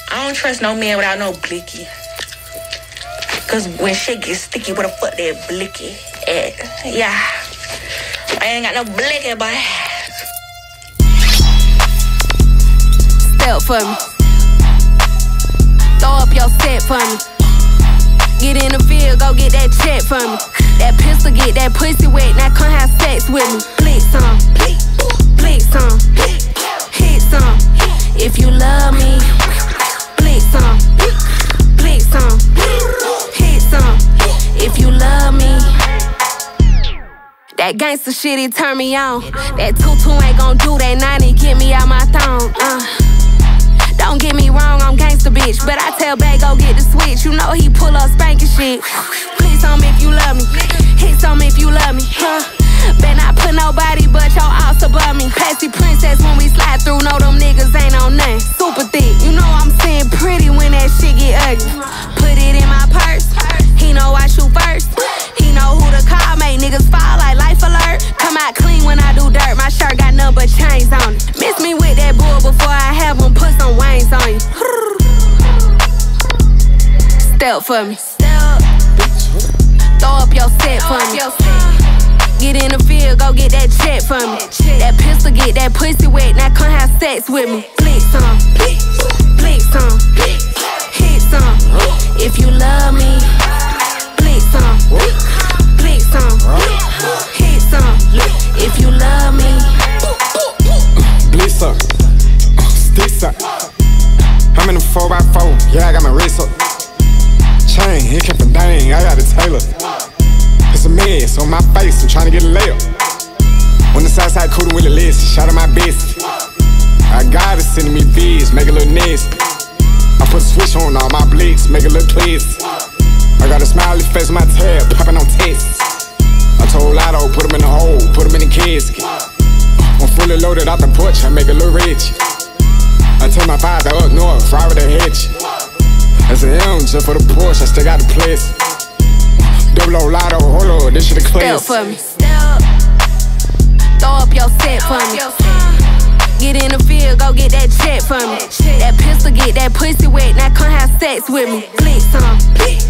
I don't trust no man without no blicky. Cause when shit gets sticky, where the fuck that blicky at? Yeah. I ain't got no blicky, boy. Step for me. Throw up your set for me. Get in the field, go get that check for me. That pistol get that pussy wet, now come have sex with me. Blick some, blick some, hit some. If you love me, blick some, blick some, hit some. If you love me. That gangsta shit, it turn me on. That tutu ain't gon' do that 90, get me out my thong. Don't get me wrong, I'm gangsta bitch, but I tell Bay go get the switch. You know he pull up spanking shit. Please tell me if you love me, hit some if you love me. Bet not put nobody but your ass above me. Classy princess when we slide through, know them niggas ain't on nothing. Super thick, you know I'm saying pretty when that shit get ugly. Put it in my purse, he know I shoot first. He know who to call, make niggas fall like life alert. Come out clean when I do dirt, my shirt got nothing but chains on it. Miss me with that bull before I have him put some wings on you. Step for me. Throw up your set for me. Get in the field, go get that check for me. That pistol get that pussy wet, now come have sex with me. Blick some, blick some, hit some. If you love me, blick some, blick some, hit some. If you love me, blick some, stick some. I'm in the 4x4, yeah, I got my wrist up. Chain, it came from Dang, I got a Taylor. It's a mess on my face, I'm tryna get a layup. On the south side, coolin' with the list, shout out my best. I got it, sending me vids, make a little nest. I put a switch on all my blicks, make a little twist. I got a smiley face on my tab, popping on tests. I told Lotto, put him in the hole, put him in the casket. I'm fully loaded out the porch, I make a little rich. I tell my father up north, fry with a hitch. That's an M just for the Porsche, I still got the place. Double O Lotto, hold on, this shit a class. Step for me. Throw up your set for me. Get in the field, go get that check for me. That pistol get that pussy wet, now come have sex with me. Blick some,